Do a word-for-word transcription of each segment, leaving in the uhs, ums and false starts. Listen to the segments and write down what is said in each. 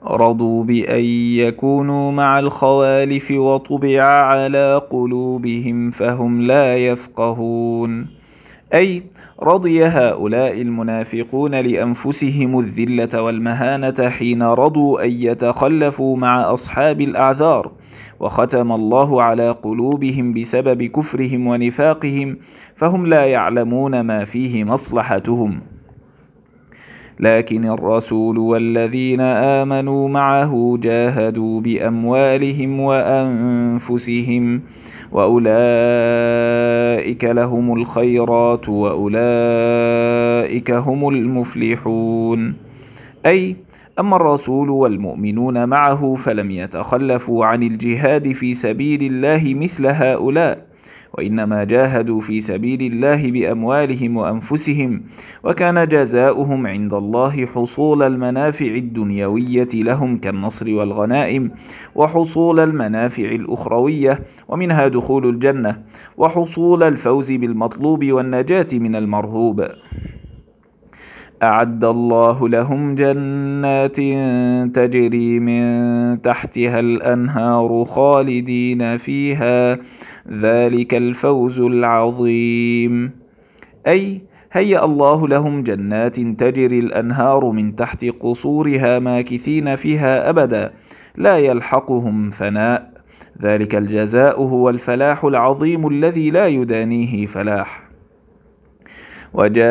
رضوا بأن يكونوا مع الخوالف وطبع على قلوبهم فهم لا يفقهون. أي رضي هؤلاء المنافقون لأنفسهم الذلة والمهانة حين رضوا أن يتخلفوا مع أصحاب الأعذار، وختم الله على قلوبهم بسبب كفرهم ونفاقهم، فهم لا يعلمون ما فيه مصلحتهم. لكن الرسول والذين آمنوا معه جاهدوا بأموالهم وأنفسهم، وأولئك لهم الخيرات وأولئك هم المفلحون. أي أما الرسول والمؤمنون معه فلم يتخلفوا عن الجهاد في سبيل الله مثل هؤلاء، وإنما جاهدوا في سبيل الله بأموالهم وأنفسهم، وكان جزاؤهم عند الله حصول المنافع الدنيوية لهم كالنصر والغنائم، وحصول المنافع الأخروية ومنها دخول الجنة، وحصول الفوز بالمطلوب والنجاة من المرهوب. أعد الله لهم جنات تجري من تحتها الأنهار خالدين فيها، ذلك الفوز العظيم. أي هيأ الله لهم جنات تجري الأنهار من تحت قصورها ماكثين فيها أبدا، لا يلحقهم فناء، ذلك الجزاء هو الفلاح العظيم الذي لا يدانيه فلاح. وجاء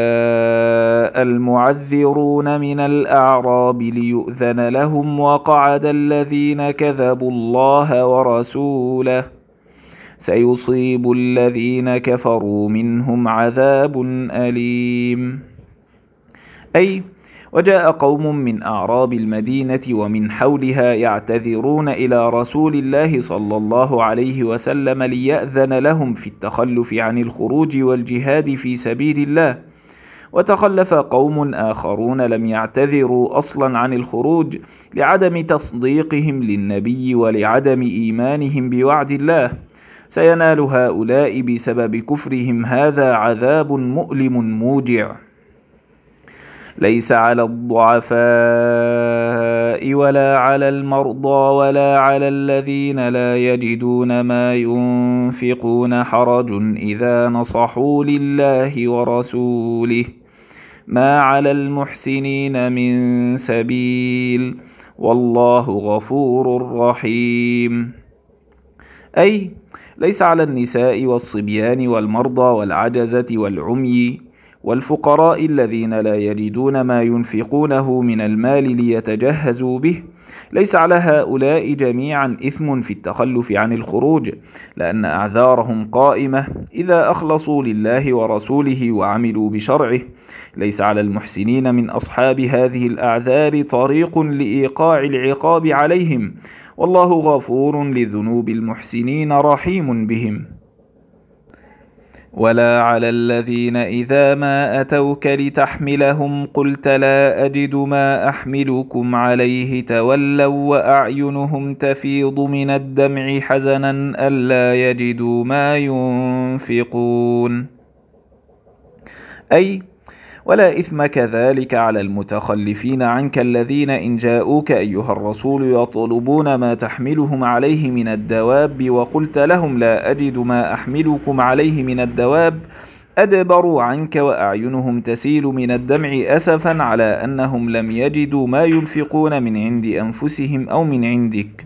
المعذرون من الأعراب ليؤذن لهم وقعد الذين كذبوا الله ورسوله، سيصيب الذين كفروا منهم عذاب أليم. أي وجاء قوم من أعراب المدينة ومن حولها يعتذرون إلى رسول الله صلى الله عليه وسلم ليأذن لهم في التخلف عن الخروج والجهاد في سبيل الله، وتخلف قوم آخرون لم يعتذروا أصلا عن الخروج لعدم تصديقهم للنبي ولعدم إيمانهم بوعد الله. سينال هؤلاء بسبب كفرهم هذا عذاب مؤلم موجع. ليس على الضعفاء ولا على المرضى ولا على الذين لا يجدون ما ينفقون حرج إذا نصحوا لله ورسوله، ما على المحسنين من سبيل، والله غفور رحيم. أي ليس على النساء والصبيان والمرضى والعجزة والعمي والفقراء الذين لا يجدون ما ينفقونه من المال ليتجهزوا به، ليس على هؤلاء جميعا إثم في التخلف عن الخروج، لأن أعذارهم قائمة إذا أخلصوا لله ورسوله وعملوا بشرعه. ليس على المحسنين من أصحاب هذه الأعذار طريق لإيقاع العقاب عليهم، والله غفور لذنوب المحسنين رحيم بهم. ولا على الذين إذا ما أتوك لتحملهم قلت لا أجد ما أحملكم عليه تولوا وأعينهم تفيض من الدمع حزنا ألا يجدوا ما ينفقون. أي ولا إثم كذلك على المتخلفين عنك الذين إن جاءوك أيها الرسول يطلبون ما تحملهم عليه من الدواب وقلت لهم لا أجد ما أحملكم عليه من الدواب أدبروا عنك وأعينهم تسيل من الدمع أسفا على أنهم لم يجدوا ما ينفقون من عند أنفسهم أو من عندك.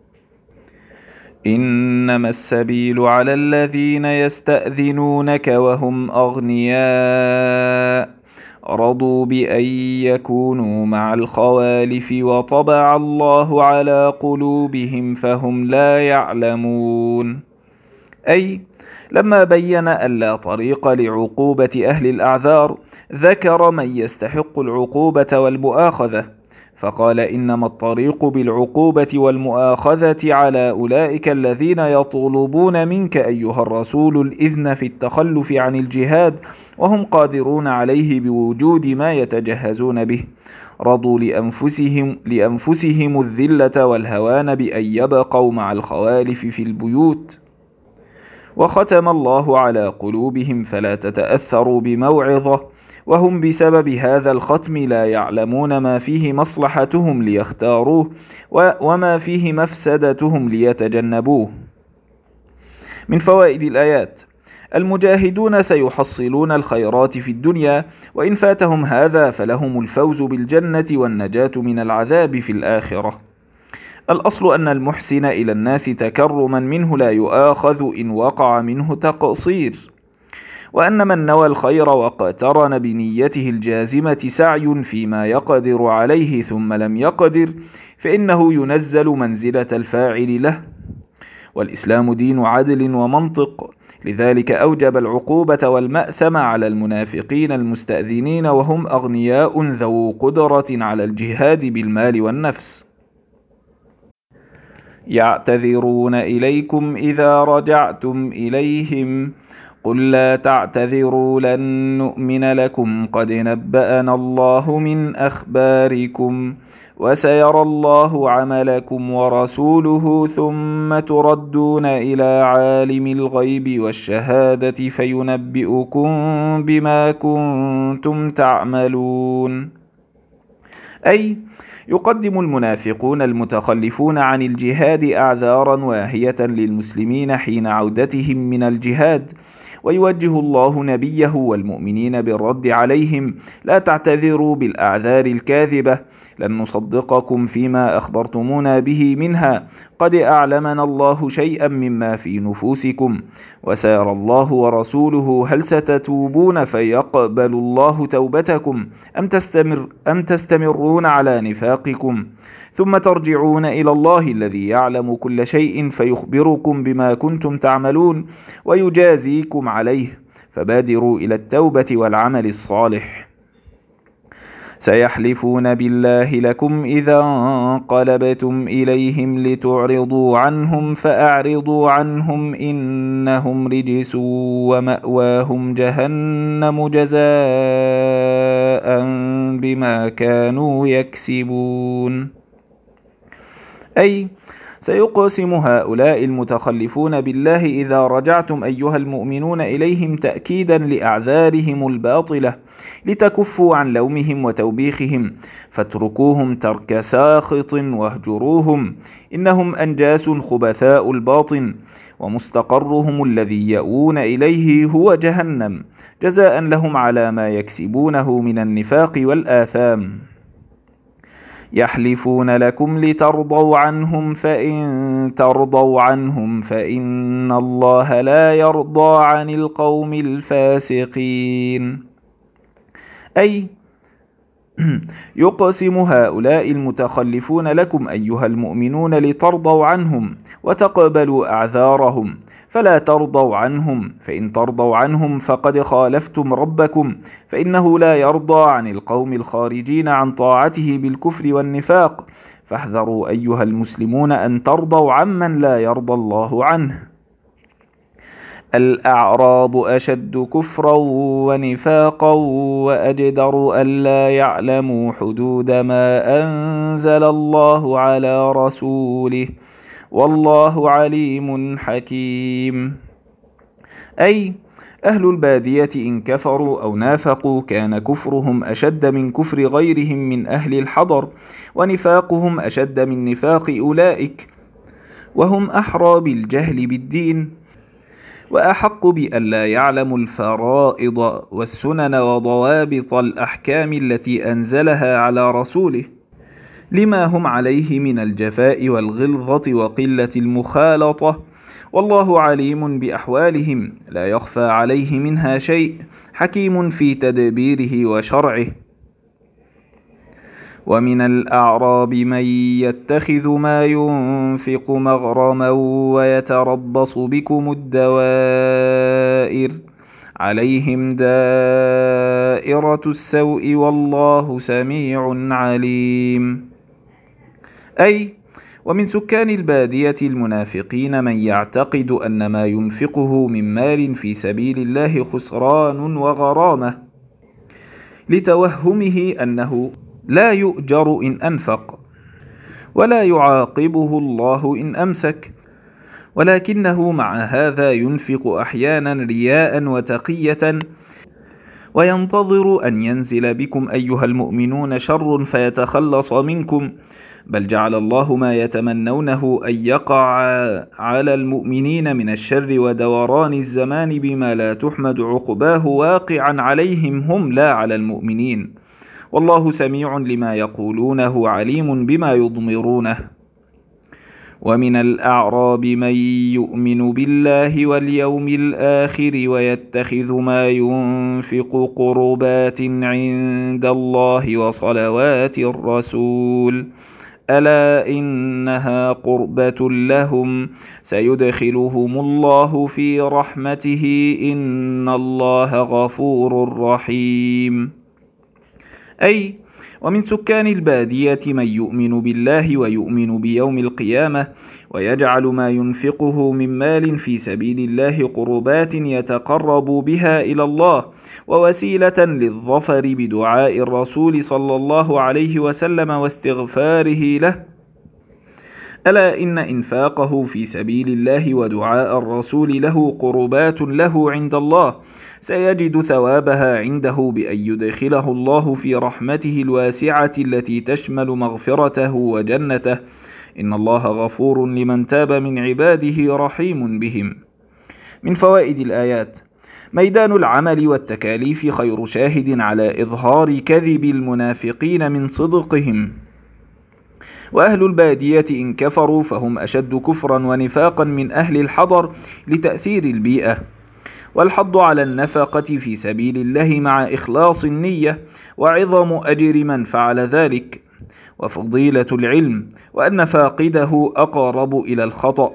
إنما السبيل على الذين يستأذنونك وهم أغنياء رضوا بأن يكونوا مع الخوالف وطبع الله على قلوبهم فهم لا يعلمون. أي لما بين أن لا طريق لعقوبة أهل الأعذار ذكر من يستحق العقوبة والمؤاخذة، فقال إنما الطريق بالعقوبة والمؤاخذة على أولئك الذين يطلبون منك أيها الرسول الإذن في التخلف عن الجهاد وهم قادرون عليه بوجود ما يتجهزون به، رضوا لأنفسهم, لأنفسهم الذلة والهوان بأن يبقوا مع الخوالف في البيوت، وختم الله على قلوبهم فلا تتأثروا بموعظة وهم بسبب هذا الختم لا يعلمون ما فيه مصلحتهم ليختاروه وما فيه مفسدتهم ليتجنبوه. من فوائد الآيات: المجاهدون سيحصلون الخيرات في الدنيا، وإن فاتهم هذا فلهم الفوز بالجنة والنجاة من العذاب في الآخرة. الأصل أن المحسن إلى الناس تكرما منه لا يؤاخذ إن وقع منه تقصير، وأن من نوى الخير واقترن بنيته الجازمة سعي فيما يقدر عليه ثم لم يقدر فإنه ينزل منزلة الفاعل له. والإسلام دين عدل ومنطق، لذلك أوجب العقوبة والمأثم على المنافقين المستأذنين وهم أغنياء ذو قدرة على الجهاد بالمال والنفس. يعتذرون إليكم إذا رجعتم إليهم قل لا تعتذروا لن نؤمن لكم قد نبأنا الله من أخباركم وسيرى الله عملكم ورسوله ثم تردون إلى عالم الغيب والشهادة فينبئكم بما كنتم تعملون. أي يقدم المنافقون المتخلفون عن الجهاد أعذارا واهية للمسلمين حين عودتهم من الجهاد، ويوجه الله نبيه والمؤمنين بالرد عليهم: لا تعتذروا بالأعذار الكاذبة، لن نصدقكم فيما أخبرتمونا به منها، قد أعلمنا الله شيئا مما في نفوسكم، وسيرى الله ورسوله هل ستتوبون فيقبل الله توبتكم أم, تستمر أم تستمرون على نفاقكم، ثم ترجعون إلى الله الذي يعلم كل شيء فيخبركم بما كنتم تعملون ويجازيكم عليه، فبادروا إلى التوبة والعمل الصالح. سيحلفون بالله لكم إذا انقلبتم إليهم لتعرضوا عنهم فأعرضوا عنهم إنهم رجس ومأواهم جهنم جزاء بما كانوا يكسبون. أي سيقسم هؤلاء المتخلفون بالله إذا رجعتم أيها المؤمنون إليهم تأكيدا لأعذارهم الباطلة لتكفوا عن لومهم وتوبيخهم، فاتركوهم ترك ساخط واهجروهم، إنهم أنجاس خبثاء الباطن، ومستقرهم الذي يأوون إليه هو جهنم جزاء لهم على ما يكسبونه من النفاق والآثام. يحلفون لكم لترضوا عنهم فإن ترضوا عنهم فإن الله لا يرضى عن القوم الفاسقين. أي يقسم هؤلاء المتخلفون لكم أيها المؤمنون لترضوا عنهم وتقبلوا أعذارهم، فلا ترضوا عنهم، فإن ترضوا عنهم فقد خالفتم ربكم، فإنه لا يرضى عن القوم الخارجين عن طاعته بالكفر والنفاق، فاحذروا أيها المسلمون أن ترضوا عمن لا يرضى الله عنه. الأعراب أشد كفرا ونفاقا وأجدر ألا يعلموا حدود ما أنزل الله على رسوله والله عليم حكيم. أي أهل البادية إن كفروا أو نافقوا كان كفرهم أشد من كفر غيرهم من أهل الحضر، ونفاقهم أشد من نفاق أولئك، وهم أحرى بالجهل بالدين وأحق بألا يعلموا الفرائض والسنن وضوابط الأحكام التي أنزلها على رسوله، لما هم عليه من الجفاء والغلظة وقلة المخالطة، والله عليم بأحوالهم لا يخفى عليه منها شيء، حكيم في تدبيره وشرعه. ومن الأعراب من يتخذ ما ينفق مغرما ويتربص بكم الدوائر عليهم دائرة السوء والله سميع عليم. أي ومن سكان البادية المنافقين من يعتقد أن ما ينفقه من مال في سبيل الله خسران وغرامة، لتوهمه أنه لا يؤجر إن أنفق ولا يعاقبه الله إن أمسك، ولكنه مع هذا ينفق أحيانا رياء وتقية وينتظر أن ينزل بكم أيها المؤمنون شر فيتخلص منكم، بل جعل الله ما يتمنونه أن يقع على المؤمنين من الشر ودوران الزمان بما لا تحمد عقباه واقعا عليهم هم لا على المؤمنين، والله سميع لما يقولونه عليم بما يضمرونه. ومن الأعراب من يؤمن بالله واليوم الآخر ويتخذ ما ينفق قربات عند الله وصلوات الرسول، ألا إنها قربة لهم سيدخلهم الله في رحمته إن الله غفور رحيم. أي ومن سكان البادية من يؤمن بالله ويؤمن بيوم القيامة ويجعل ما ينفقه من مال في سبيل الله قربات يتقرب بها إلى الله ووسيلة للظفر بدعاء الرسول صلى الله عليه وسلم واستغفاره له. ألا إن إنفاقه في سبيل الله ودعاء الرسول له قربات له عند الله، سيجد ثوابها عنده بأن يدخله الله في رحمته الواسعة التي تشمل مغفرته وجنته، إن الله غفور لمن تاب من عباده رحيم بهم. من فوائد الآيات: ميدان العمل والتكاليف خير شاهد على إظهار كذب المنافقين من صدقهم، وأهل البادية إن كفروا فهم أشد كفرا ونفاقا من أهل الحضر لتأثير البيئة. والحض على النفقة في سبيل الله مع إخلاص النية وعظم أجر من فعل ذلك، وفضيلة العلم وأن فاقده أقرب إلى الخطأ.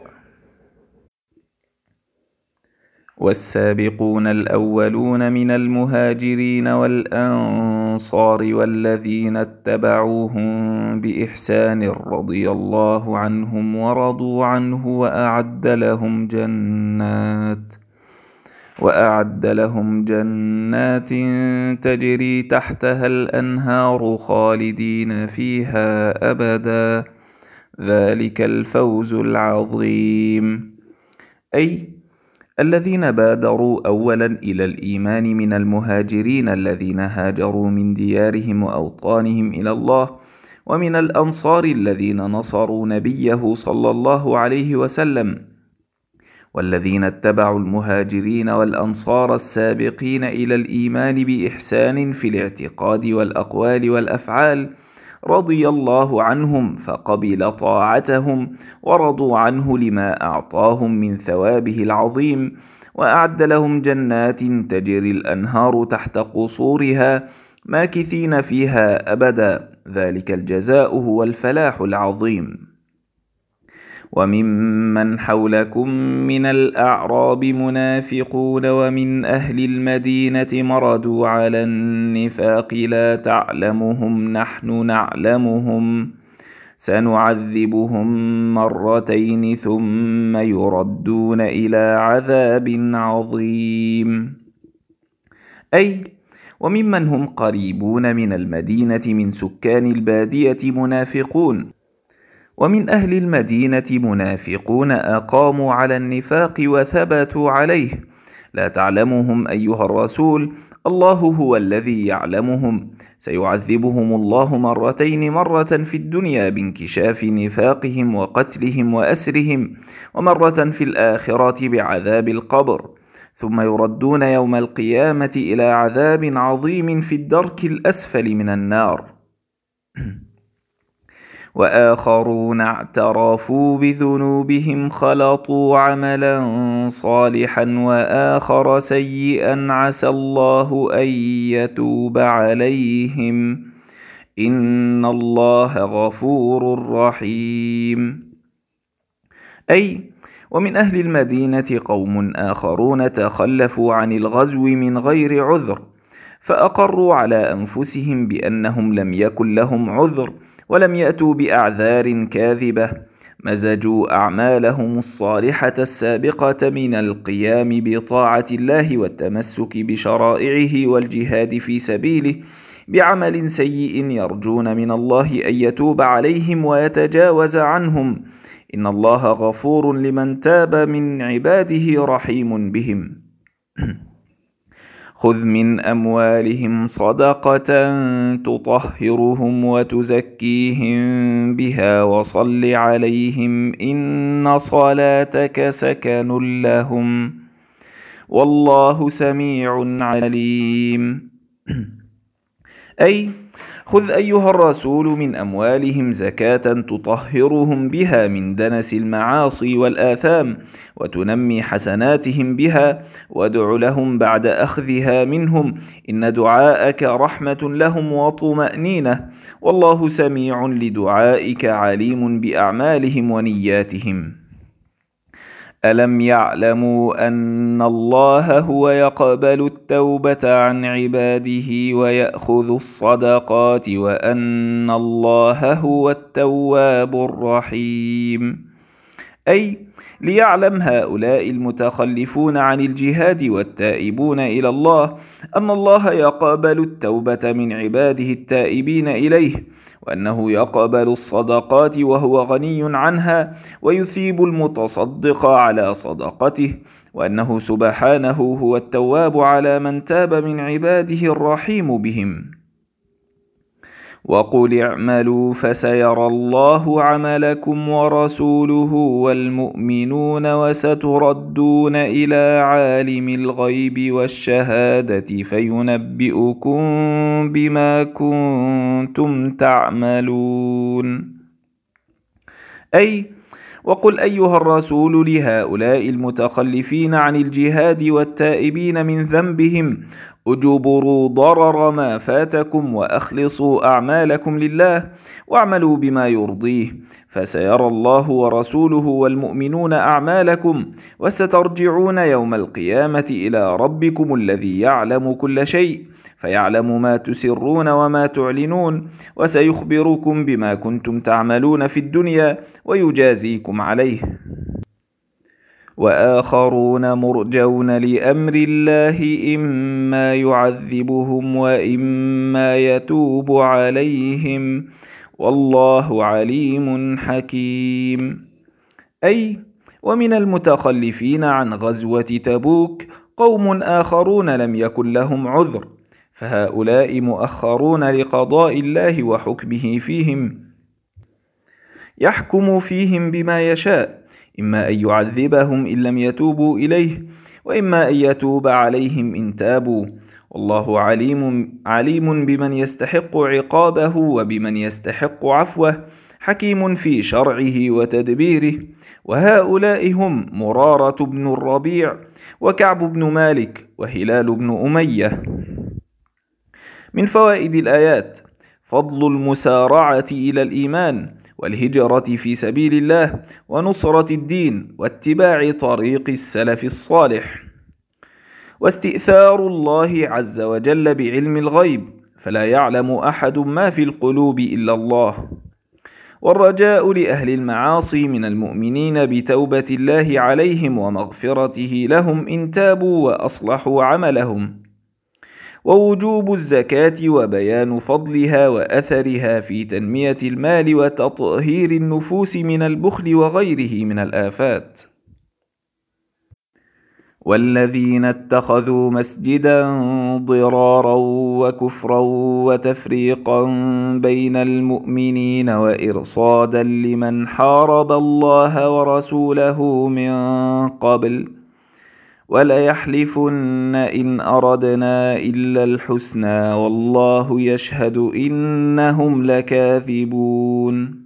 والسابقون الأولون من المهاجرين والأنصار والذين اتبعوهم بإحسان رضي الله عنهم ورضوا عنه وأعد لهم جنات وأعد لهم جنات تجري تحتها الأنهار خالدين فيها أبدا، ذلك الفوز العظيم. أي الذين بادروا أولا إلى الإيمان من المهاجرين الذين هاجروا من ديارهم وأوطانهم إلى الله، ومن الأنصار الذين نصروا نبيه صلى الله عليه وسلم، والذين اتبعوا المهاجرين والأنصار السابقين إلى الإيمان بإحسان في الاعتقاد والأقوال والأفعال، رضي الله عنهم فقبل طاعتهم ورضوا عنه لما أعطاهم من ثوابه العظيم، وأعد لهم جنات تجري الأنهار تحت قصورها ماكثين فيها أبدا، ذلك الجزاء هو الفلاح العظيم. وممن حولكم من الأعراب منافقون ومن أهل المدينة مردوا على النفاق لا تعلمهم نحن نعلمهم سنعذبهم مرتين ثم يردون إلى عذاب عظيم. أي وممن هم قريبون من المدينة من سكان البادية منافقون، ومن أهل المدينة منافقون أقاموا على النفاق وثبتوا عليه، لا تعلمهم أيها الرسول، الله هو الذي يعلمهم، سيعذبهم الله مرتين، مرة في الدنيا بانكشاف نفاقهم وقتلهم وأسرهم، ومرة في الآخرة بعذاب القبر، ثم يردون يوم القيامة إلى عذاب عظيم في الدرك الأسفل من النار. وآخرون اعترفوا بذنوبهم خلطوا عملا صالحا وآخر سيئا عسى الله أن يتوب عليهم إن الله غفور رحيم. أي ومن أهل المدينة قوم آخرون تخلفوا عن الغزو من غير عذر، فأقروا على أنفسهم بأنهم لم يكن لهم عذر ولم يأتوا بأعذار كاذبة، مزجوا أعمالهم الصالحة السابقة من القيام بطاعة الله والتمسك بشرائعه والجهاد في سبيله بعمل سيء يرجون من الله أن يتوب عليهم ويتجاوز عنهم، إن الله غفور لمن تاب من عباده رحيم بهم. خذ من أموالهم صدقة تطهرهم وتزكيهم بها وصل عليهم إن صلاتك سكن لهم والله سميع عليم. أي خذ أيها الرسول من أموالهم زكاة تطهرهم بها من دنس المعاصي والآثام وتنمي حسناتهم بها، وادع لهم بعد أخذها منهم، إن دعاءك رحمة لهم وطمأنينة، والله سميع لدعائك عليم بأعمالهم ونياتهم. ألم يعلموا أن الله هو يقبل التوبة عن عباده ويأخذ الصدقات وأن الله هو التواب الرحيم؟ أي ليعلم هؤلاء المتخلفون عن الجهاد والتائبون إلى الله أن الله يقبل التوبة من عباده التائبين إليه، وأنه يقبل الصدقات وهو غني عنها ويثيب المتصدق على صدقته، وأنه سبحانه هو التواب على من تاب من عباده الرحيم بهم. وقل اعملوا فسيرى الله عملكم ورسوله والمؤمنون وستردون إلى عالم الغيب والشهادة فينبئكم بما كنتم تعملون. أي وقل أيها الرسول لهؤلاء المتخلفين عن الجهاد والتائبين من ذنبهم: اجبروا ضرر ما فاتكم وأخلصوا أعمالكم لله واعملوا بما يرضيه، فسيرى الله ورسوله والمؤمنون أعمالكم، وسترجعون يوم القيامة إلى ربكم الذي يعلم كل شيء، فيعلم ما تسرون وما تعلنون، وسيخبركم بما كنتم تعملون في الدنيا ويجازيكم عليه. وآخرون مرجون لأمر الله إما يعذبهم وإما يتوب عليهم والله عليم حكيم. أي ومن المتخلفين عن غزوة تبوك قوم آخرون لم يكن لهم عذر، فهؤلاء مؤخرون لقضاء الله وحكمه فيهم، يحكم فيهم بما يشاء، إما أن يعذبهم إن لم يتوبوا إليه، وإما أن يتوب عليهم إن تابوا، والله عليم عليم بمن يستحق عقابه وبمن يستحق عفوه، حكيم في شرعه وتدبيره. وهؤلاء هم مرارة بن الربيع وكعب بن مالك وهلال بن أمية. من فوائد الآيات: فضل المسارعة إلى الإيمان والهجرة في سبيل الله ونصرة الدين واتباع طريق السلف الصالح، واستئثار الله عز وجل بعلم الغيب، فلا يعلم أحد ما في القلوب إلا الله، والرجاء لأهل المعاصي من المؤمنين بتوبة الله عليهم ومغفرته لهم إن تابوا وأصلحوا عملهم، ووجوب الزكاة وبيان فضلها وأثرها في تنمية المال وتطهير النفوس من البخل وغيره من الآفات. والذين اتخذوا مسجدا ضرارا وكفرا وتفريقا بين المؤمنين وإرصادا لمن حارب الله ورسوله من قبل وليحلفن إن أردنا إلا الحسنى والله يشهد إنهم لكاذبون.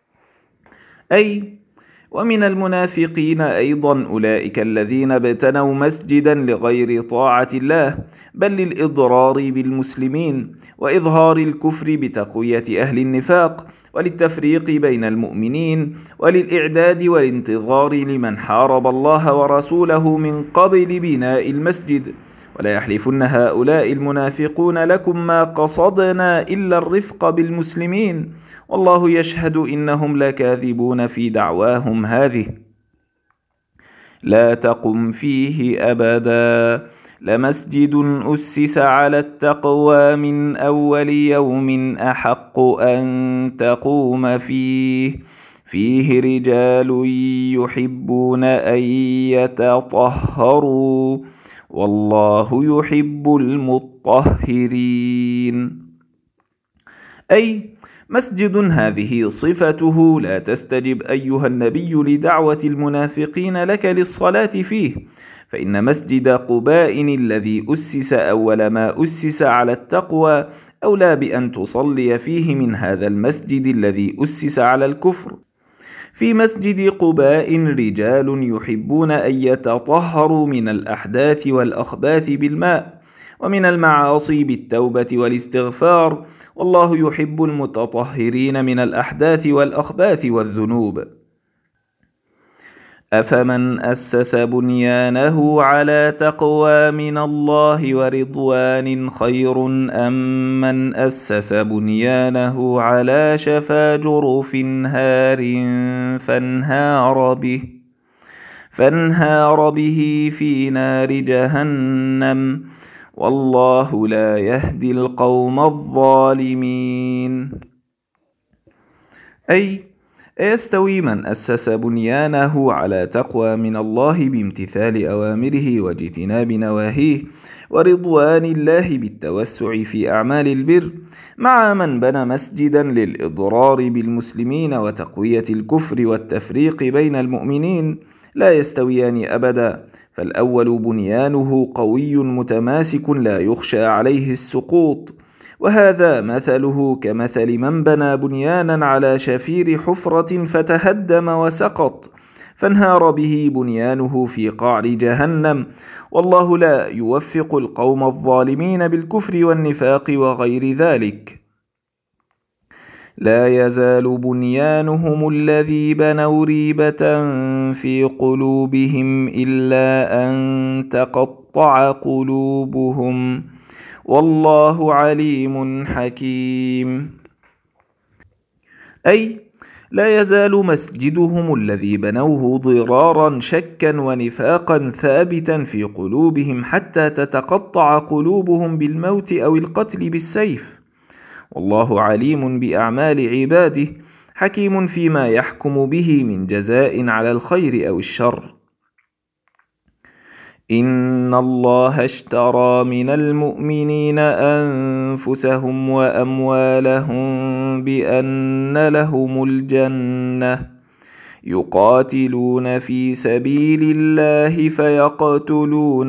أي ومن المنافقين أيضا أولئك الذين ابتنوا مسجدا لغير طاعة الله، بل للإضرار بالمسلمين وإظهار الكفر بتقوية أهل النفاق وللتفريق بين المؤمنين وللإعداد والانتظار لمن حارب الله ورسوله من قبل بناء المسجد. ولا يحلفن هؤلاء المنافقون لكم ما قصدنا إلا الرفق بالمسلمين والله يشهد إنهم لكاذبون في دعواهم هذه. لا تقم فيه أبدا لمسجد أسس على التقوى من أول يوم أحق أن تقوم فيه فيه رجال يحبون أن يتطهروا والله يحب المطهرين. أي مسجد هذه صفته لا تستجب أيها النبي لدعوة المنافقين لك للصلاة فيه، فإن مسجد قباء الذي أسس أول ما أسس على التقوى أولى بأن تصلي فيه من هذا المسجد الذي أسس على الكفر. في مسجد قباء رجال يحبون أن يتطهروا من الأحداث والأخباث بالماء، ومن المعاصي بالتوبة والاستغفار، والله يحب المتطهرين من الأحداث والأخباث والذنوب. أفمن أسس بنيانه على تقوى من الله ورضوان خير أم من أسس بنيانه على شفا جرف هار فانهار به فانهار به في نار جهنم والله لا يهدي القوم الظالمين. أي أيستوي من أسس بنيانه على تقوى من الله بامتثال أوامره واجتناب نواهيه ورضوان الله بالتوسع في أعمال البر، مع من بنى مسجدا للإضرار بالمسلمين وتقوية الكفر والتفريق بين المؤمنين؟ لا يستويان أبدا، فالأول بنيانه قوي متماسك لا يخشى عليه السقوط، وهذا مثله كمثل من بنى بنيانا على شفير حفرة فتهدم وسقط فانهار به بنيانه في قعر جهنم، والله لا يوفق القوم الظالمين بالكفر والنفاق وغير ذلك. لا يزال بنيانهم الذي بنوا ريبة في قلوبهم إلا أن تقطع قلوبهم والله عليم حكيم. أي لا يزال مسجدهم الذي بنوه ضرارا شكا ونفاقا ثابتا في قلوبهم حتى تتقطع قلوبهم بالموت أو القتل بالسيف، والله عليم بأعمال عباده حكيم فيما يحكم به من جزاء على الخير أو الشر. إن الله اشترى من المؤمنين أنفسهم وأموالهم بأن لهم الجنة يقاتلون في سبيل الله فيقتلون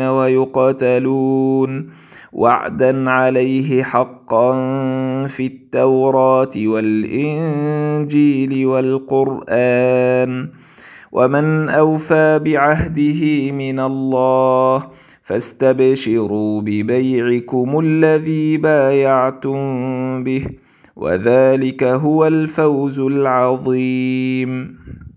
ويقتلون وعدا عليه حقا في التوراة والإنجيل والقرآن، ومن أوفى بعهده من الله فاستبشروا ببيعكم الذي بايعتم به وذلك هو الفوز العظيم.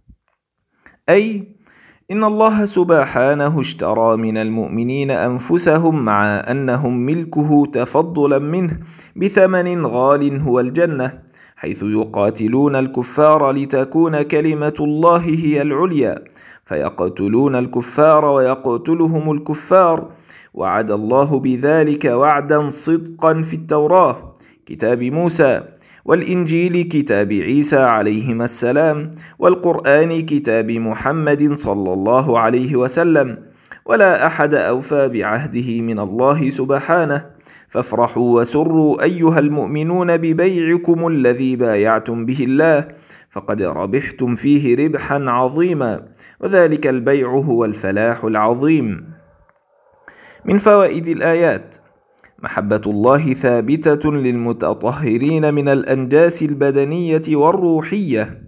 أي إن الله سبحانه اشترى من المؤمنين أنفسهم مع أنهم ملكه تفضلا منه بثمن غال هو الجنة، حيث يقاتلون الكفار لتكون كلمة الله هي العليا، فيقتلون الكفار ويقتلهم الكفار، وعد الله بذلك وعدا صدقا في التوراة كتاب موسى، والإنجيل كتاب عيسى عليهما السلام، والقرآن كتاب محمد صلى الله عليه وسلم، ولا أحد أوفى بعهده من الله سبحانه. فافرحوا وسروا أيها المؤمنون ببيعكم الذي بايعتم به الله، فقد ربحتم فيه ربحا عظيما، وذلك البيع هو الفلاح العظيم. من فوائد الآيات: محبة الله ثابتة للمتطهرين من الأنجاس البدنية والروحية،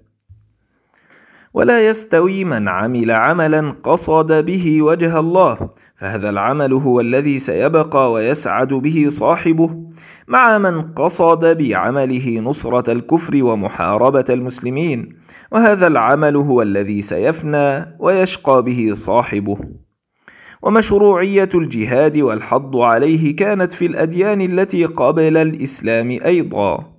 ولا يستوي من عمل عملا قصد به وجه الله، فهذا العمل هو الذي سيبقى ويسعد به صاحبه، مع من قصد بعمله نصرة الكفر ومحاربة المسلمين، وهذا العمل هو الذي سيفنى ويشقى به صاحبه. ومشروعية الجهاد والحض عليه كانت في الأديان التي قبل الإسلام أيضا،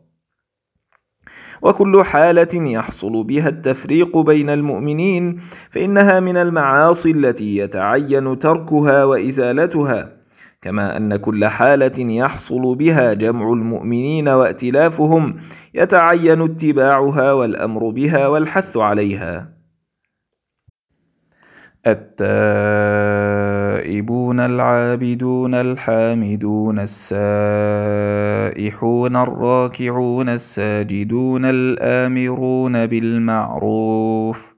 وكل حالة يحصل بها التفريق بين المؤمنين فإنها من المعاصي التي يتعين تركها وإزالتها، كما أن كل حالة يحصل بها جمع المؤمنين وائتلافهم يتعين اتباعها والأمر بها والحث عليها. التائب التائبون العابدون الحامدون السائحون الراكعون الساجدون الآمرون بالمعروف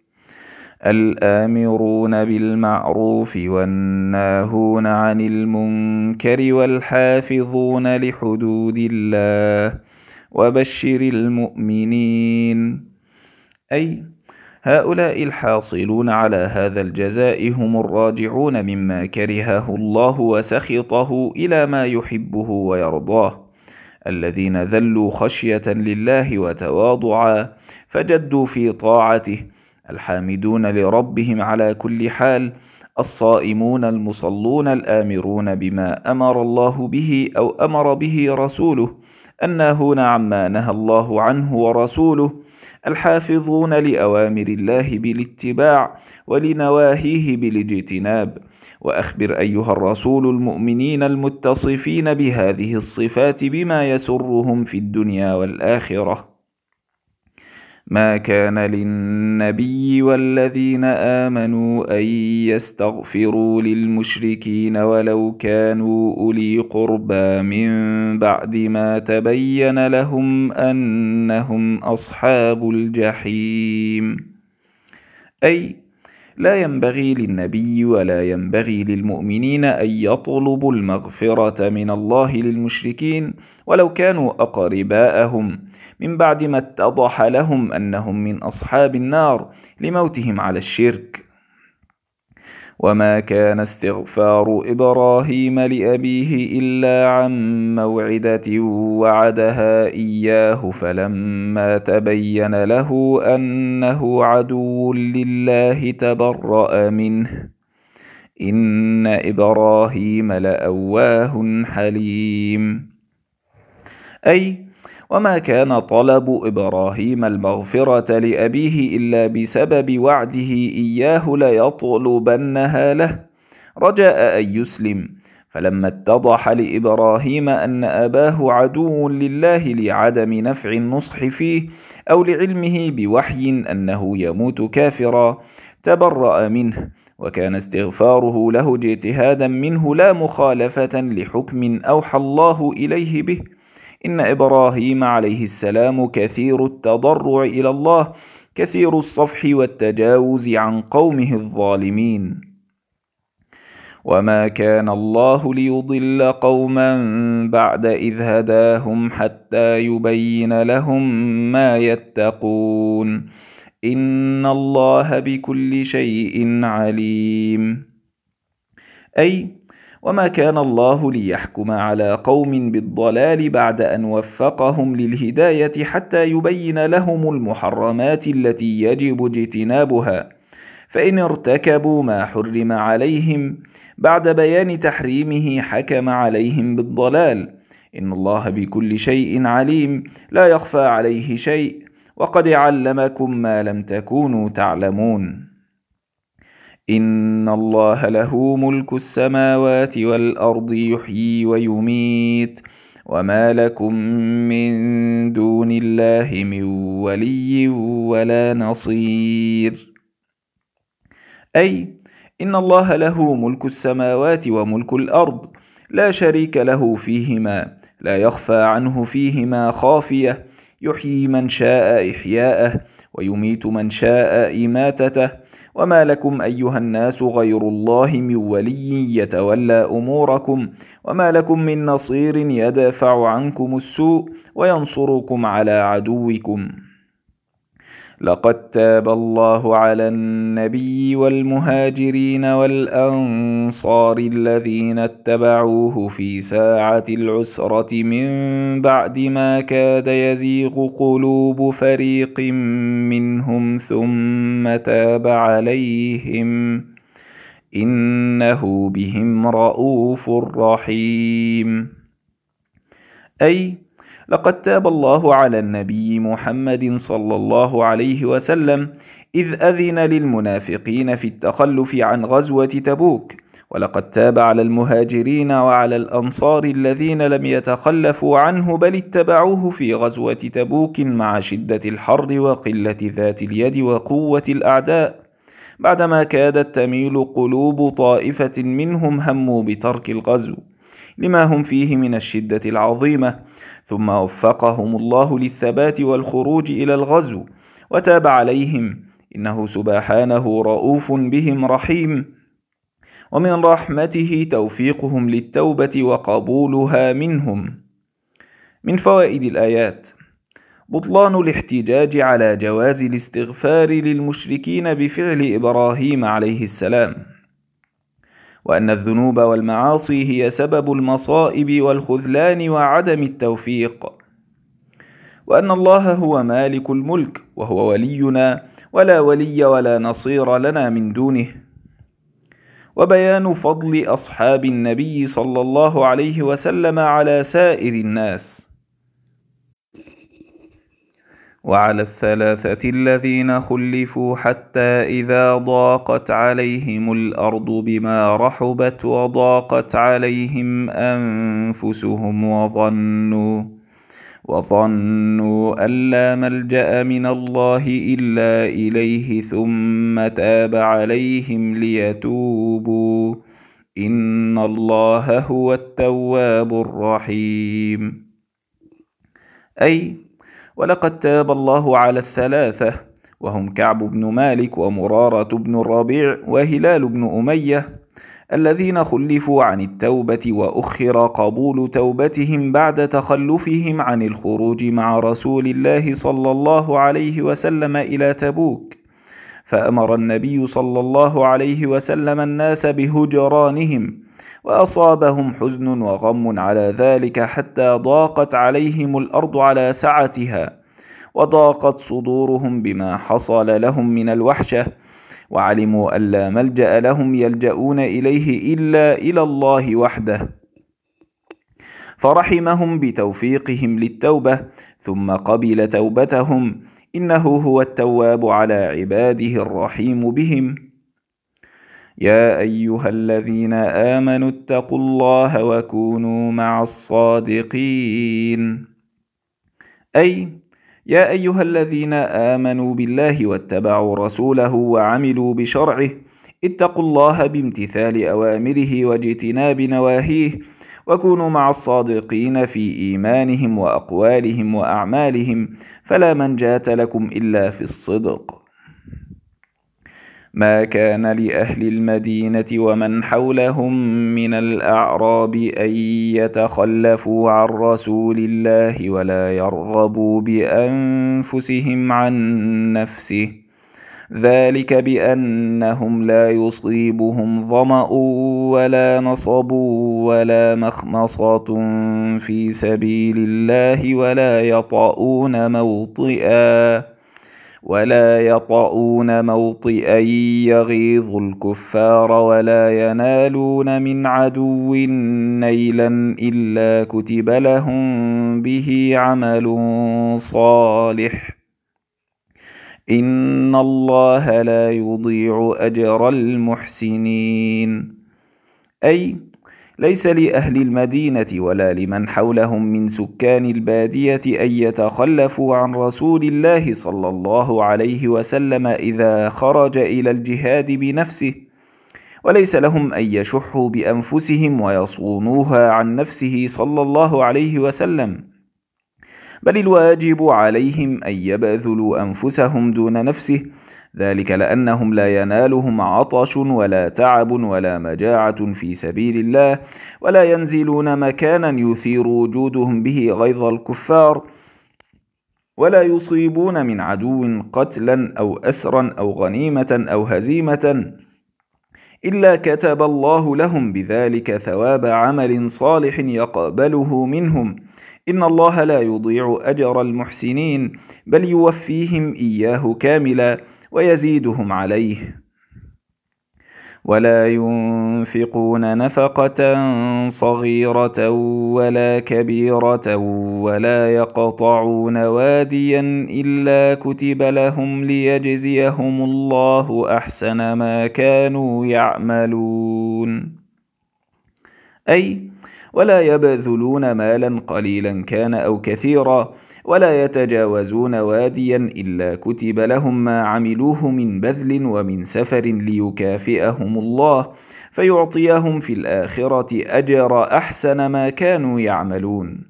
الآمرون بالمعروف والناهون عن المنكر والحافظون لحدود الله وبشر المؤمنين. أي هؤلاء الحاصلون على هذا الجزاء هم الراجعون مما كرهه الله وسخطه إلى ما يحبه ويرضاه، الذين ذلوا خشية لله وتواضعا فجدوا في طاعته، الحامدون لربهم على كل حال، الصائمون المصلون الآمرون بما أمر الله به أو أمر به رسوله، الناهون عما نهى الله عنه ورسوله، الحافظون لأوامر الله بالاتباع ولنواهيه بالاجتناب. وأخبر أيها الرسول المؤمنين المتصفين بهذه الصفات بما يسرهم في الدنيا والآخرة. ما كان للنبي والذين آمنوا أن يستغفروا للمشركين ولو كانوا أولي قربى من بعد ما تبين لهم أنهم أصحاب الجحيم. أي لا ينبغي للنبي ولا ينبغي للمؤمنين أن يطلبوا المغفرة من الله للمشركين ولو كانوا أقرباءهم من بعد ما اتضح لهم أنهم من أصحاب النار لموتهم على الشرك. وما كان استغفار إبراهيم لأبيه إلا عن موعدة وعدها إياه فلما تبين له أنه عدو لله تبرأ منه إن إبراهيم لأواه حليم. أي وما كان طلب إبراهيم المغفرة لأبيه إلا بسبب وعده إياه ليطلبنها له رجاء أن يسلم، فلما اتضح لإبراهيم أن أباه عدو لله لعدم نفع النصح فيه أو لعلمه بوحي أنه يموت كافرا تبرأ منه، وكان استغفاره له اجتهادا منه لا مخالفة لحكم أوحى الله إليه به. إن إبراهيم عليه السلام كثير التضرع إلى الله كثير الصفح والتجاوز عن قومه الظالمين. وما كان الله ليضل قوما بعد إذ هداهم حتى يبين لهم ما يتقون إن الله بكل شيء عليم. أي وما كان الله ليحكم على قوم بالضلال بعد أن وفقهم للهداية حتى يبين لهم المحرمات التي يجب اجتنابها، فإن ارتكبوا ما حرم عليهم بعد بيان تحريمه حكم عليهم بالضلال. إن الله بكل شيء عليم لا يخفى عليه شيء، وقد علمكم ما لم تكونوا تعلمون. إن الله له ملك السماوات والأرض يحيي ويميت وما لكم من دون الله من ولي ولا نصير. أي إن الله له ملك السماوات وملك الأرض لا شريك له فيهما، لا يخفى عنه فيهما خافية، يحيي من شاء إحياءه ويميت من شاء إماتته. وما لكم أيها الناس غير الله من ولي يتولى أموركم، وما لكم من نصير يدافع عنكم السوء وينصركم على عدوكم. لقد تاب الله على النبي والمهاجرين والأنصار الذين اتبعوه في ساعة العسرة من بعد ما كاد يزيغ قلوب فريق منهم ثم تاب عليهم إنه بهم رءوف رحيم. أي لقد تاب الله على النبي محمد صلى الله عليه وسلم إذ أذن للمنافقين في التخلف عن غزوة تبوك، ولقد تاب على المهاجرين وعلى الأنصار الذين لم يتخلفوا عنه بل اتبعوه في غزوة تبوك مع شدة الحر وقلة ذات اليد وقوة الأعداء، بعدما كادت تميل قلوب طائفة منهم هموا بترك الغزو لما هم فيه من الشدة العظيمة، ثم وفقهم الله للثبات والخروج إلى الغزو وتاب عليهم، إنه سبحانه رؤوف بهم رحيم. ومن رحمته توفيقهم للتوبة وقبولها منهم. من فوائد الآيات: بطلان الاحتجاج على جواز الاستغفار للمشركين بفعل إبراهيم عليه السلام، وأن الذنوب والمعاصي هي سبب المصائب والخذلان وعدم التوفيق، وأن الله هو مالك الملك وهو ولينا ولا ولي ولا نصير لنا من دونه، وبيان فضل أصحاب النبي صلى الله عليه وسلم على سائر الناس، وعلى الثلاثة الذين خلفوا حتى إذا ضاقت عليهم الأرض بما رحبت وضاقت عليهم أنفسهم وظنوا وظنوا أن لا ملجأ من الله إلا إليه ثم تاب عليهم ليتوبوا إن الله هو التواب الرحيم. أي ولقد تاب الله على الثلاثة، وهم كعب بن مالك ومرارة بن الربيع وهلال بن أمية، الذين خلفوا عن التوبة وأخر قبول توبتهم بعد تخلفهم عن الخروج مع رسول الله صلى الله عليه وسلم إلى تبوك، فأمر النبي صلى الله عليه وسلم الناس بهجرانهم، وأصابهم حزن وغم على ذلك حتى ضاقت عليهم الأرض على سعتها، وضاقت صدورهم بما حصل لهم من الوحشة، وعلموا أن لا ملجأ لهم يلجؤون إليه إلا إلى الله وحده، فرحمهم بتوفيقهم للتوبة ثم قبل توبتهم، إنه هو التواب على عباده الرحيم بهم. يا أيها الذين آمنوا اتقوا الله وكونوا مع الصادقين. أي يا أيها الذين آمنوا بالله واتبعوا رسوله وعملوا بشرعه، اتقوا الله بامتثال أوامره واجتناب نواهيه، وكونوا مع الصادقين في إيمانهم وأقوالهم وأعمالهم، فلا منجاة لكم إلا في الصدق. ما كان لأهل المدينة ومن حولهم من الأعراب أن يتخلفوا عن رسول الله ولا يرغبوا بأنفسهم عن نفسه، ذلك بأنهم لا يصيبهم ظمأ ولا نصب ولا مخمصة في سبيل الله ولا يطؤون موطئا ولا يطؤون موطئا يغيظ الكفار ولا ينالون من عدو نيلا إلا كتب لهم به عمل صالح، إن الله لا يضيع أجر المحسنين. أي ليس لأهل المدينة ولا لمن حولهم من سكان البادية أن يتخلفوا عن رسول الله صلى الله عليه وسلم إذا خرج إلى الجهاد بنفسه، وليس لهم أن يشحوا بأنفسهم ويصونوها عن نفسه صلى الله عليه وسلم، بل الواجب عليهم أن يبذلوا أنفسهم دون نفسه، ذلك لأنهم لا ينالهم عطش ولا تعب ولا مجاعة في سبيل الله، ولا ينزلون مكانا يثير وجودهم به غيظ الكفار، ولا يصيبون من عدو قتلا أو أسرا أو غنيمة أو هزيمة إلا كتب الله لهم بذلك ثواب عمل صالح يقبله منهم، إن الله لا يضيع أجر المحسنين، بل يوفيهم إياه كاملا ويزيدهم عليه. ولا ينفقون نفقة صغيرة ولا كبيرة ولا يقطعون واديا إلا كتب لهم ليجزيهم الله أحسن ما كانوا يعملون. أي ولا يبذلون مالا قليلا كان أو كثيرا، ولا يتجاوزون واديا إلا كتب لهم ما عملوه من بذل ومن سفر ليكافئهم الله فيعطيهم في الآخرة أجر أحسن ما كانوا يعملون.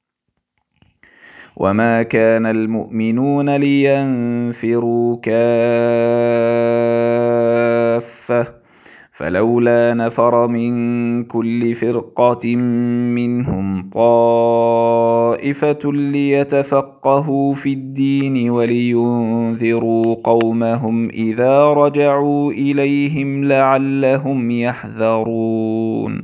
وما كان المؤمنون لينفروا كافة فلولا نفر من كل فرقة منهم طائفة ليتفقهوا في الدين ولينذروا قومهم إذا رجعوا إليهم لعلهم يحذرون.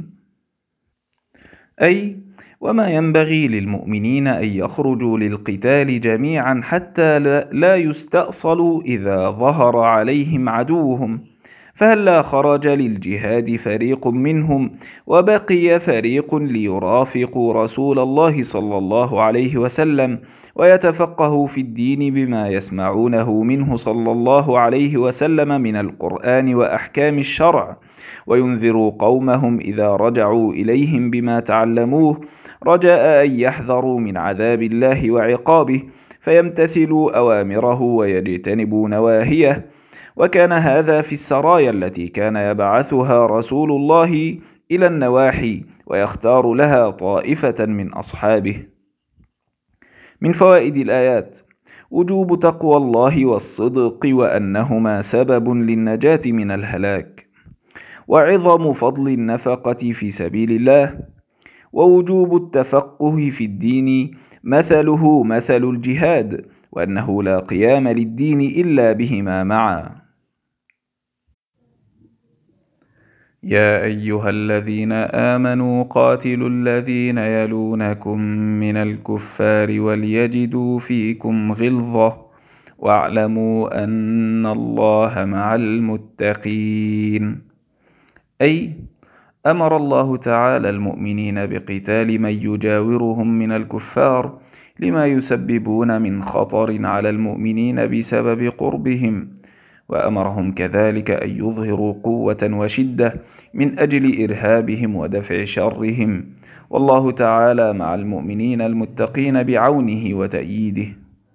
أي وما ينبغي للمؤمنين أن يخرجوا للقتال جميعا حتى لا يستأصلوا إذا ظهر عليهم عدوهم، فهلا خرج للجهاد فريق منهم وبقي فريق ليرافقوا رسول الله صلى الله عليه وسلم ويتفقهوا في الدين بما يسمعونه منه صلى الله عليه وسلم من القرآن وأحكام الشرع، وينذروا قومهم إذا رجعوا إليهم بما تعلموه رجاء أن يحذروا من عذاب الله وعقابه فيمتثلوا أوامره ويجتنبوا نواهيه. وكان هذا في السرايا التي كان يبعثها رسول الله إلى النواحي ويختار لها طائفة من أصحابه. من فوائد الآيات: وجوب تقوى الله والصدق وأنهما سبب للنجاة من الهلاك، وعظم فضل النفقة في سبيل الله، ووجوب التفقه في الدين مثله مثل الجهاد، وأنه لا قيام للدين إلا بهما معا. يا أيها الذين آمنوا قاتلوا الذين يلونكم من الكفار وليجدوا فيكم غلظة واعلموا أن الله مع المتقين. أي أمر الله تعالى المؤمنين بقتال من يجاورهم من الكفار لما يسببون من خطر على المؤمنين بسبب قربهم، وأمرهم كذلك أن يظهروا قوة وشدة من أجل إرهابهم ودفع شرهم، والله تعالى مع المؤمنين المتقين بعونه وتأييده.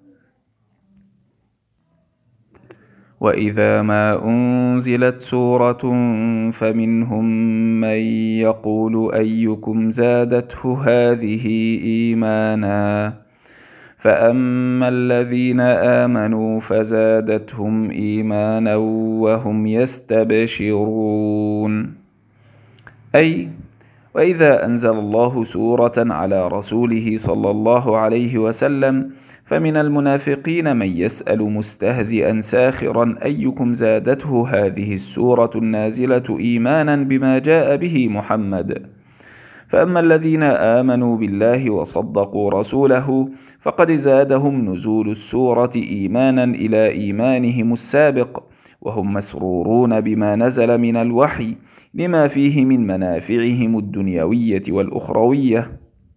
وإذا ما أنزلت سورة فمنهم من يقول أيكم زادته هذه إيمانا فأما الذين آمنوا فزادتهم إيمانا وهم يستبشرون. أي وإذا أنزل الله سورة على رسوله صلى الله عليه وسلم فمن المنافقين من يسأل مستهزئا ساخرا أيكم زادته هذه السورة النازلة إيمانا بما جاء به محمد. فأما الذين آمنوا بالله وصدقوا رسوله فقد زادهم نزول السورة إيمانا إلى إيمانهم السابق، وهم مسرورون بما نزل من الوحي لما فيه من منافعهم الدنيوية والأخروية.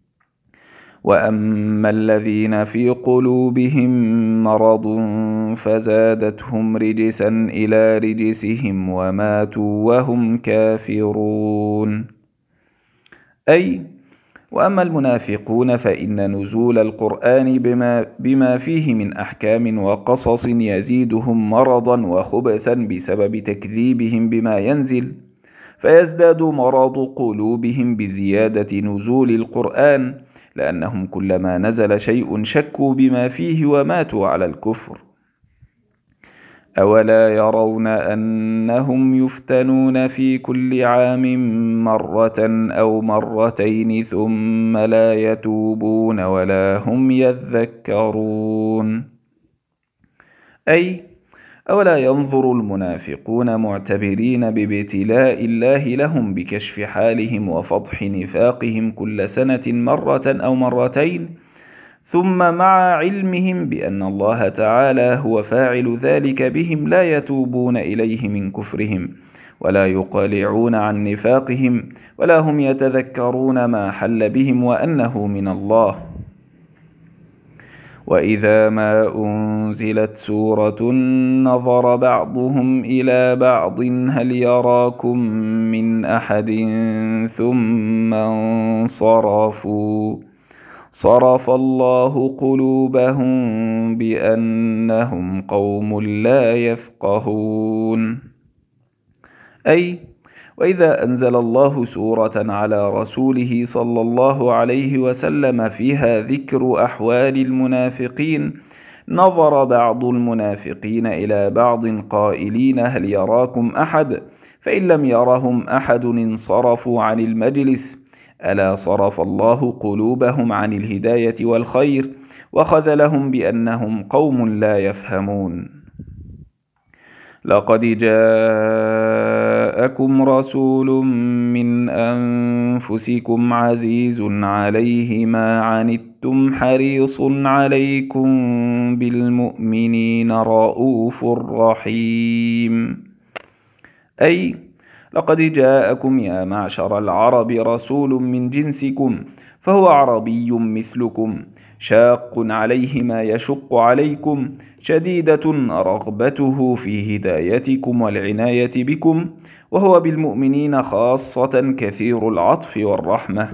وأما الذين في قلوبهم مرض فزادتهم رجسا إلى رجسهم وماتوا وهم كافرون. أي وأما المنافقون فإن نزول القرآن بما, بما فيه من أحكام وقصص يزيدهم مرضا وخبثا بسبب تكذيبهم بما ينزل، فيزداد مرض قلوبهم بزيادة نزول القرآن، لأنهم كلما نزل شيء شكوا بما فيه وماتوا على الكفر. أولا يرون أنهم يفتنون في كل عام مرة أو مرتين ثم لا يتوبون ولا هم يذكرون. أي أولا ينظر المنافقون معتبرين بابتلاء الله لهم بكشف حالهم وفضح نفاقهم كل سنة مرة أو مرتين، ثم مع علمهم بأن الله تعالى هو فاعل ذلك بهم لا يتوبون إليه من كفرهم ولا يقلعون عن نفاقهم ولا هم يتذكرون ما حل بهم وأنه من الله. وإذا ما أنزلت سورة نظر بعضهم إلى بعض هل يراكم من أحد ثم انصرفوا صرف الله قلوبهم بأنهم قوم لا يفقهون. أي وإذا أنزل الله سورة على رسوله صلى الله عليه وسلم فيها ذكر أحوال المنافقين، نظر بعض المنافقين إلى بعض قائلين: هل يراكم أحد؟ فإن لم يرهم أحد انصرفوا عن المجلس. ألا صرف الله قلوبهم عن الهداية والخير، وخذلهم بأنهم قوم لا يفهمون. لقد جاءكم رسول من أنفسكم عزيز عليه ما عنتم حريص عليكم بالمؤمنين رؤوف رحيم. أي لقد جاءكم يا معشر العرب رسول من جنسكم، فهو عربي مثلكم، شاق عليه ما يشق عليكم، شديدة رغبته في هدايتكم والعناية بكم، وهو بالمؤمنين خاصة كثير العطف والرحمة.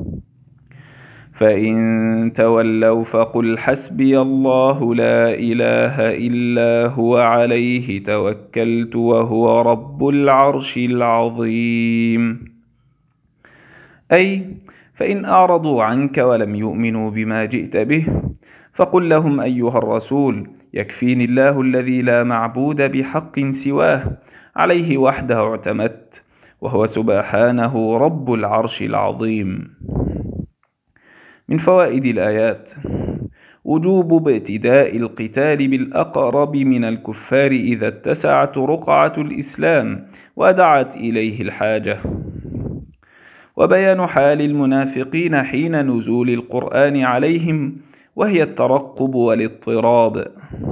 فإن تولوا فقل حسبي الله لا إله إلا هو عليه توكلت وهو رب العرش العظيم. أي فإن أعرضوا عنك ولم يؤمنوا بما جئت به، فقل لهم أيها الرسول: يكفيني الله الذي لا معبود بحق سواه، عليه وحده اعتمدت، وهو سبحانه رب العرش العظيم. من فوائد الآيات: وجوب ابتداء القتال بالأقرب من الكفار إذا اتسعت رقعة الإسلام ودعت إليه الحاجة، وبيان حال المنافقين حين نزول القرآن عليهم، وهي الترقب والاضطراب،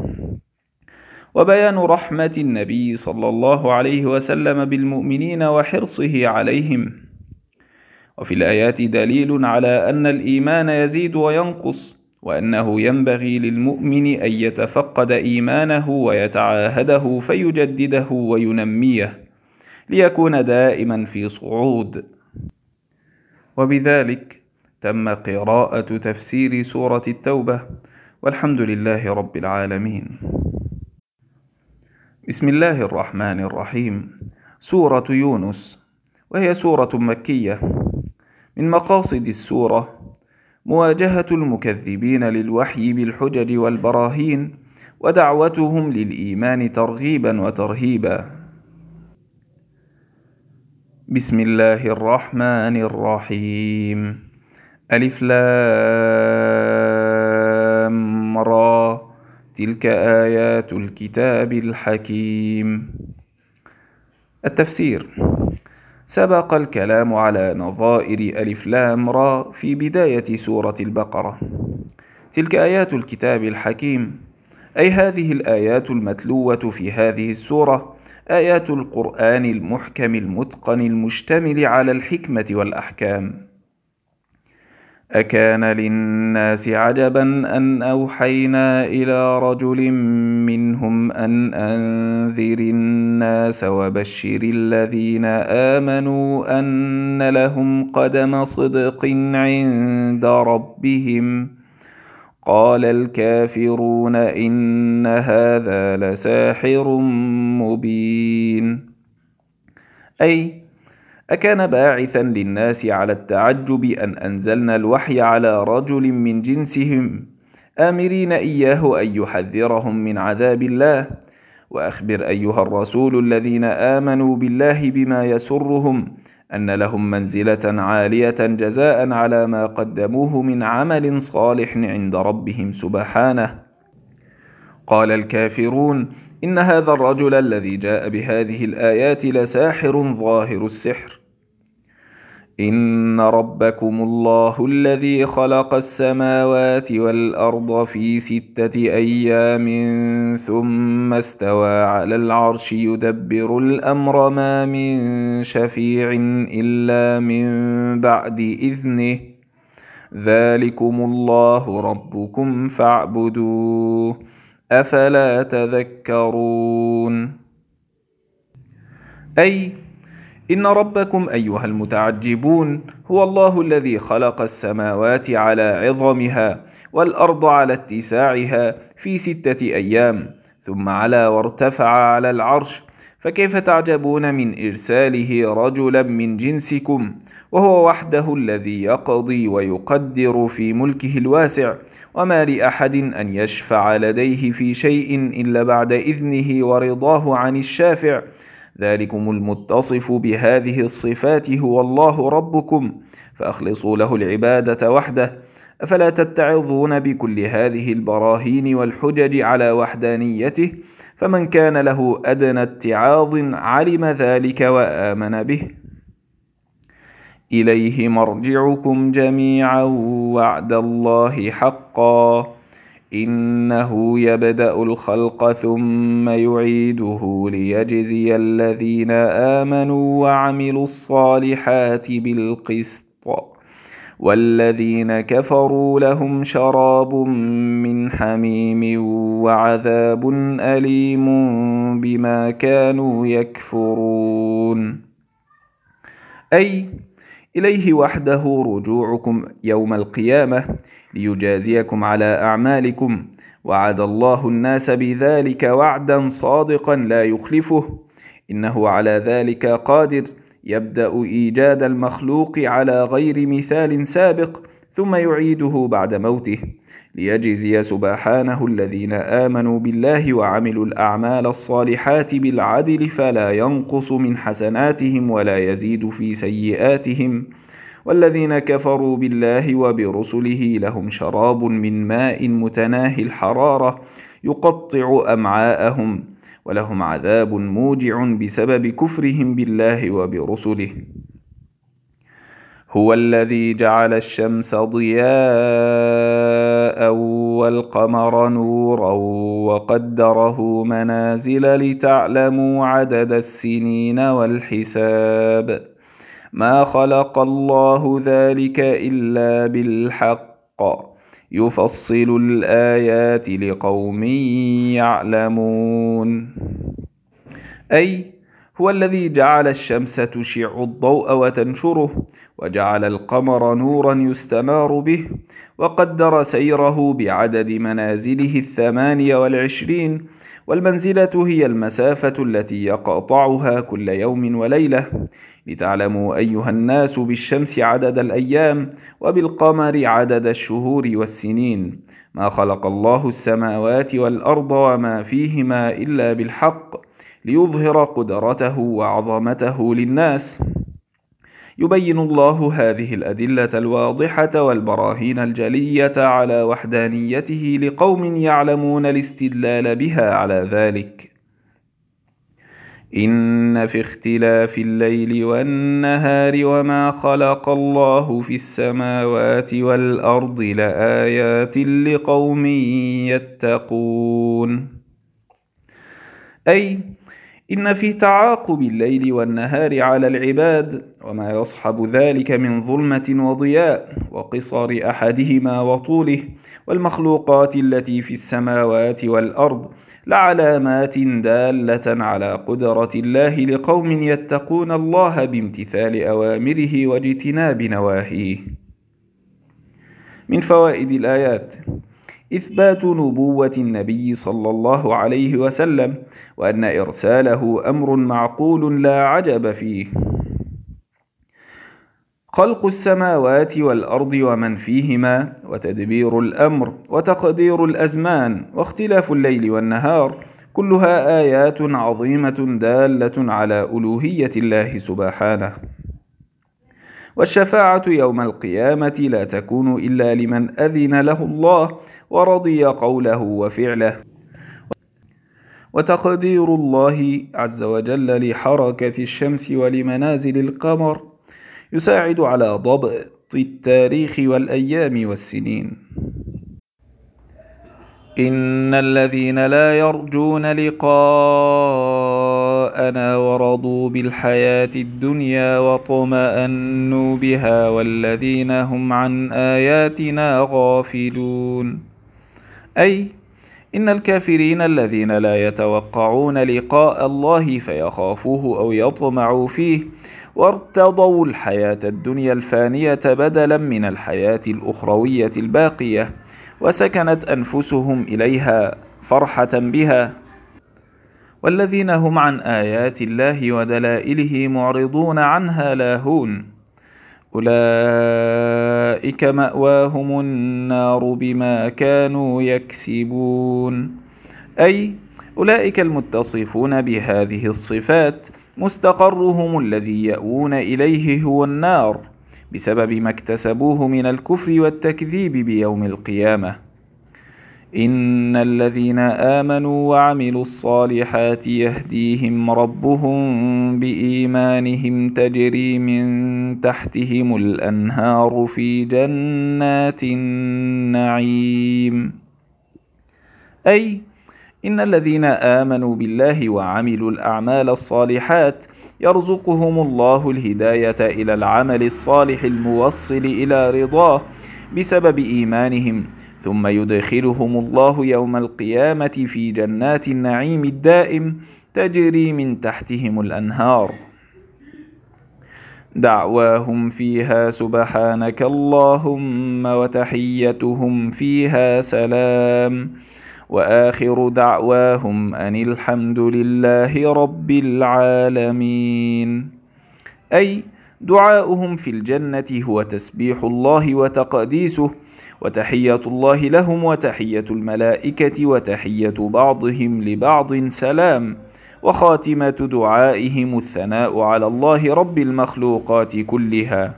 وبيان رحمة النبي صلى الله عليه وسلم بالمؤمنين وحرصه عليهم. وفي الآيات دليل على أن الإيمان يزيد وينقص، وأنه ينبغي للمؤمن أن يتفقد إيمانه ويتعاهده فيجدده وينميه ليكون دائما في صعود. وبذلك تم قراءة تفسير سورة التوبة، والحمد لله رب العالمين. بسم الله الرحمن الرحيم. سورة يونس، وهي سورة مكية. من مقاصد السورة مواجهة المكذبين للوحي بالحجج والبراهين، ودعوتهم للإيمان ترغيبا وترهيبا. بسم الله الرحمن الرحيم. ألف لام را، تلك آيات الكتاب الحكيم. التفسير: سبق الكلام على نظائر ألف لام را في بداية سورة البقرة. تلك آيات الكتاب الحكيم، أي هذه الآيات المتلوة في هذه السورة آيات القرآن المحكم المتقن المشتمل على الحكمة والأحكام. أكان للناس عجبا أن أوحينا إلى رجل منهم أن أنذر الناس وبشر الذين آمنوا أن لهم قدم صدق عند ربهم، قال الكافرون إن هذا لساحر مبين. أي أكان باعثا للناس على التعجب أن أنزلنا الوحي على رجل من جنسهم، آمرين إياه أن يحذرهم من عذاب الله. وأخبر أيها الرسول الذين آمنوا بالله بما يسرهم أن لهم منزلة عالية جزاء على ما قدموه من عمل صالح عند ربهم سبحانه. قال الكافرون إن هذا الرجل الذي جاء بهذه الآيات لساحر ظاهر السحر. إن ربكم الله الذي خلق السماوات والأرض في ستة أيام ثم استوى على العرش يدبر الأمر ما من شفيع إلا من بعد إذنه، ذلكم الله ربكم فاعبدوه أفلا تذكرون. أي إن ربكم أيها المتعجبون هو الله الذي خلق السماوات على عظمها والأرض على اتساعها في ستة أيام ثم علا وارتفع على العرش، فكيف تعجبون من إرساله رجلا من جنسكم وهو وحده الذي يقضي ويقدر في ملكه الواسع، وما لأحد أن يشفع لديه في شيء إلا بعد إذنه ورضاه عن الشافع. ذلكم المتصف بهذه الصفات هو الله ربكم، فأخلصوا له العبادة وحده. أفلا تتعظون بكل هذه البراهين والحجج على وحدانيته؟ فمن كان له أدنى اتعاظ علم ذلك وآمن به. إليه مرجعكم جميعا وعد الله حقا، إنه يبدأ الخلق ثم يعيده ليجزي الذين آمنوا وعملوا الصالحات بالقسط، والذين كفروا لهم شراب من حميم وعذاب أليم بما كانوا يكفرون. أي إليه وحده رجوعكم يوم القيامة ليجازيكم على أعمالكم، وعد الله الناس بذلك وعدا صادقا لا يخلفه، إنه على ذلك قادر. يبدأ إيجاد المخلوق على غير مثال سابق ثم يعيده بعد موته، ليجزي سبحانه الذين آمنوا بالله وعملوا الأعمال الصالحات بالعدل، فلا ينقص من حسناتهم ولا يزيد في سيئاتهم. والذين كفروا بالله وبرسله لهم شراب من ماء متناهي الحرارة يقطع أمعاءهم، ولهم عذاب موجع بسبب كفرهم بالله وبرسله. هو الذي جعل الشمس ضياء والقمر نورا وقدره منازل لتعلموا عدد السنين والحساب، ما خلق الله ذلك إلا بالحق، يفصل الآيات لقوم يعلمون. أي هو الذي جعل الشمس تشع الضوء وتنشره، وجعل القمر نورا يستنار به، وقدر سيره بعدد منازله الثمانية والعشرين، والمنزلة هي المسافة التي يقطعها كل يوم وليلة، لتعلموا أيها الناس بالشمس عدد الأيام وبالقمر عدد الشهور والسنين، ما خلق الله السماوات والأرض وما فيهما إلا بالحق، ليظهر قدرته وعظمته للناس. يبين الله هذه الأدلة الواضحة والبراهين الجلية على وحدانيته لقوم يعلمون الاستدلال بها على ذلك. إن في اختلاف الليل والنهار وما خلق الله في السماوات والأرض لآيات لقوم يتقون. أي إن في تعاقب الليل والنهار على العباد وما يصحب ذلك من ظلمة وضياء وقصر أحدهما وطوله والمخلوقات التي في السماوات والأرض لعلامات دالة على قدرة الله لقوم يتقون الله بامتثال أوامره واجتناب نواهيه. من فوائد الآيات: إثبات نبوة النبي صلى الله عليه وسلم، وأن إرساله أمر معقول لا عجب فيه. خلق السماوات والأرض ومن فيهما، وتدبير الأمر، وتقدير الأزمان، واختلاف الليل والنهار، كلها آيات عظيمة دالة على ألوهية الله سبحانه. والشفاعة يوم القيامة لا تكون إلا لمن أذن له الله ورضي قوله وفعله. وتقدير الله عز وجل لحركة الشمس ولمنازل القمر يساعد على ضبط التاريخ والأيام والسنين. إن الذين لا يرجون لقاءنا ورضوا بالحياة الدنيا واطمأنوا بها والذين هم عن آياتنا غافلون. أي إن الكافرين الذين لا يتوقعون لقاء الله فيخافوه أو يطمعوا فيه، وارتضوا الحياة الدنيا الفانية بدلا من الحياة الأخروية الباقية، وسكنت أنفسهم إليها فرحة بها. والذين هم عن آيات الله ودلائله معرضون عنها لاهون، أولئك مأواهم النار بما كانوا يكسبون. أي أولئك المتصفون بهذه الصفات مستقرهم الذي يأوون إليه هو النار بسبب ما اكتسبوه من الكفر والتكذيب بيوم القيامة. إن الذين آمنوا وعملوا الصالحات يهديهم ربهم بإيمانهم تجري من تحتهم الأنهار في جنات النعيم. أي إن الذين آمنوا بالله وعملوا الأعمال الصالحات يرزقهم الله الهداية إلى العمل الصالح الموصل إلى رضاه بسبب إيمانهم، ثم يدخلهم الله يوم القيامة في جنات النعيم الدائم تجري من تحتهم الأنهار، دعواهم فيها سبحانك اللهم وتحيتهم فيها سلام، وآخر دعواهم أن الحمد لله رب العالمين. أي دعاؤهم في الجنة هو تسبيح الله وتقديسه، وتحية الله لهم وتحية الملائكة وتحية بعضهم لبعض سلام، وخاتمة دعائهم الثناء على الله رب المخلوقات كلها.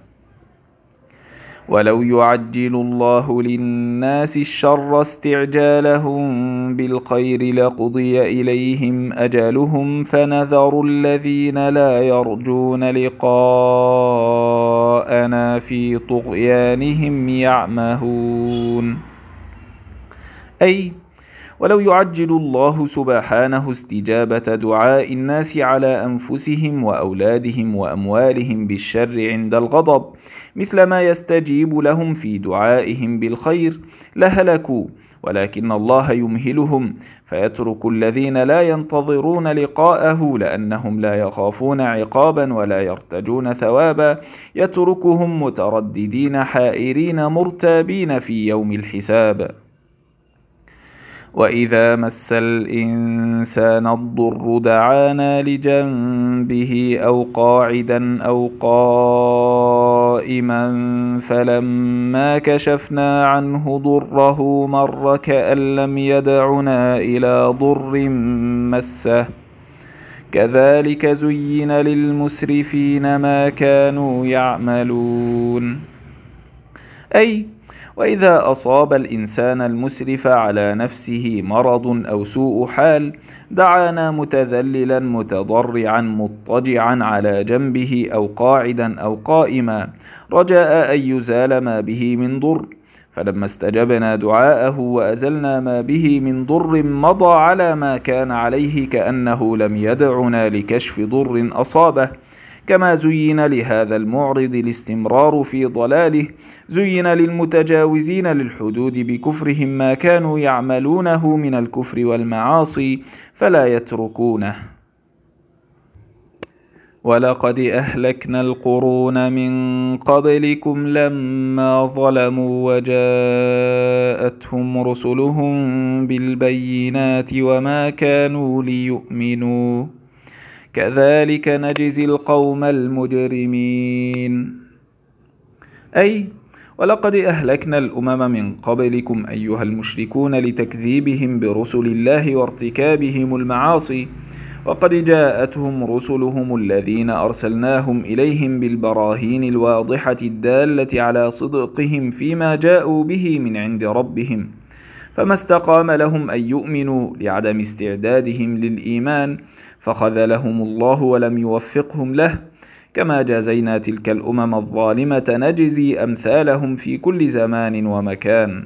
ولو يعجل الله للناس الشر استعجالهم بالخير لقضي إليهم أجلهم فنذر الذين لا يرجون لقاءنا في طغيانهم يعمهون. أي ولو يعجل الله سبحانه استجابة دعاء الناس على أنفسهم وأولادهم وأموالهم بالشر عند الغضب مثل ما يستجيب لهم في دعائهم بالخير لهلكوا، ولكن الله يمهلهم فيترك الذين لا ينتظرون لقاءه لأنهم لا يخافون عقابا ولا يرتجون ثوابا، يتركهم مترددين حائرين مرتابين في يوم الحساب. وإذا مس الإنسان الضر دعانا لجنبه أو قاعدا أو قائما فلما كشفنا عنه ضره مر كأن لم يدعنا إلى ضر مسه كذلك زين للمسرفين ما كانوا يعملون. أي وإذا أصاب الإنسان المسرف على نفسه مرض أو سوء حال دعانا متذللا متضرعا مضطجعا على جنبه أو قاعدا أو قائما رجاء أن يزال ما به من ضر، فلما استجبنا دعاءه وأزلنا ما به من ضر مضى على ما كان عليه كأنه لم يدعنا لكشف ضر أصابه. كما زين لهذا المعرض الاستمرار في ضلاله زين للمتجاوزين للحدود بكفرهم ما كانوا يعملونه من الكفر والمعاصي فلا يتركونه. ولقد أهلكنا القرون من قبلكم لما ظلموا وجاءتهم رسلهم بالبينات وما كانوا ليؤمنوا كذلك نجزي القوم المجرمين. أي ولقد أهلكنا الأمم من قبلكم أيها المشركون لتكذيبهم برسل الله وارتكابهم المعاصي، وقد جاءتهم رسلهم الذين أرسلناهم إليهم بالبراهين الواضحة الدالة على صدقهم فيما جاءوا به من عند ربهم، فما استقام لهم أن يؤمنوا لعدم استعدادهم للإيمان فخذلهم الله ولم يوفقهم له، كما جازينا تلك الأمم الظالمة نجزي أمثالهم في كل زمان ومكان.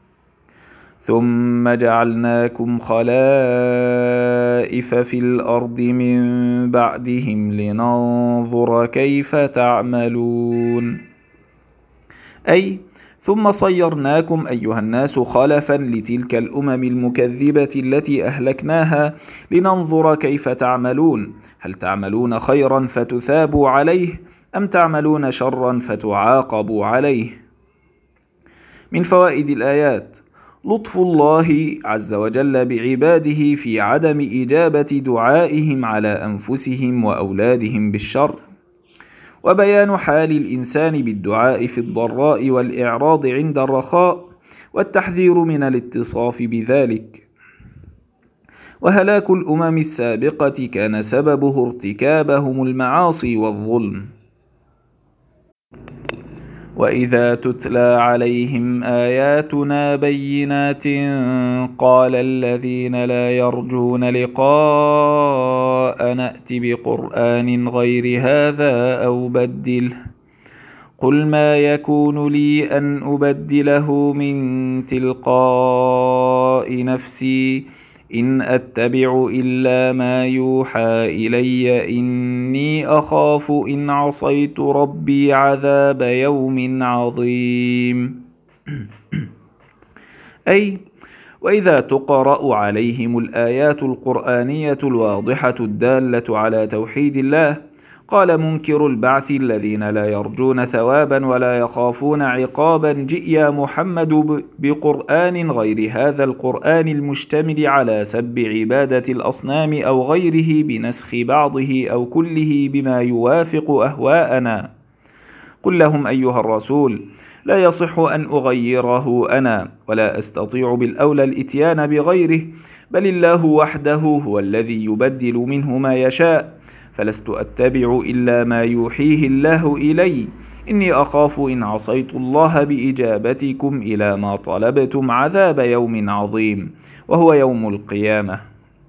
ثم جعلناكم خلائف في الأرض من بعدهم لننظر كيف تعملون. أي ثم صيرناكم أيها الناس خلفا لتلك الأمم المكذبة التي أهلكناها لننظر كيف تعملون، هل تعملون خيرا فتثابوا عليه أم تعملون شرا فتعاقبوا عليه. من فوائد الآيات: لطف الله عز وجل بعباده في عدم إجابة دعائهم على أنفسهم وأولادهم بالشر، وبيان حال الإنسان بالدعاء في الضراء والإعراض عند الرخاء، والتحذير من الاتصاف بذلك. وهلاك الأمم السابقة كان سببه ارتكابهم المعاصي والظلم. وإذا تتلى عليهم آياتنا بينات قال الذين لا يرجون لقاء نأت بقرآن غير هذا أو بدله قل ما يكون لي أن أبدله من تلقاء نفسي إن أتبع إلا ما يوحى إلي إني أخاف إن عصيت ربي عذاب يوم عظيم. أي وإذا تقرأ عليهم الآيات القرآنية الواضحة الدالة على توحيد الله، قال منكر البعث الذين لا يرجون ثوابا ولا يخافون عقابا: جئ يا محمد بقرآن غير هذا القرآن المشتمل على سب عبادة الأصنام أو غيره بنسخ بعضه أو كله بما يوافق أهواءنا. قل لهم أيها الرسول: لا يصح أن أغيره أنا، ولا أستطيع بالأولى الإتيان بغيره، بل الله وحده هو الذي يبدل منه ما يشاء، فلست أتبع إلا ما يوحيه الله إلي إني أخاف إن عصيت الله بإجابتكم إلى ما طلبتم عذاب يوم عظيم وهو يوم القيامة.